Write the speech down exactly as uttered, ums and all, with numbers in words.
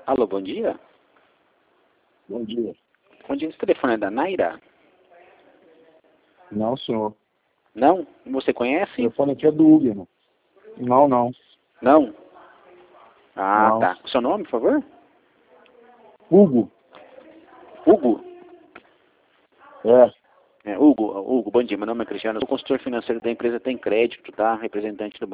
Alô, bom dia. Bom dia. Bom dia, esse telefone é da Naira? Não, senhor. Não? Você O conhece? telefone aqui é do Hugo, não. Não, não. Não? Ah, Não. tá. O seu nome, por favor? Hugo? Hugo? É. É, Hugo, Hugo, bom dia. Meu nome é Cristiano. Eu sou consultor financeiro da empresa Tem Crédito, tá? Representante do banco.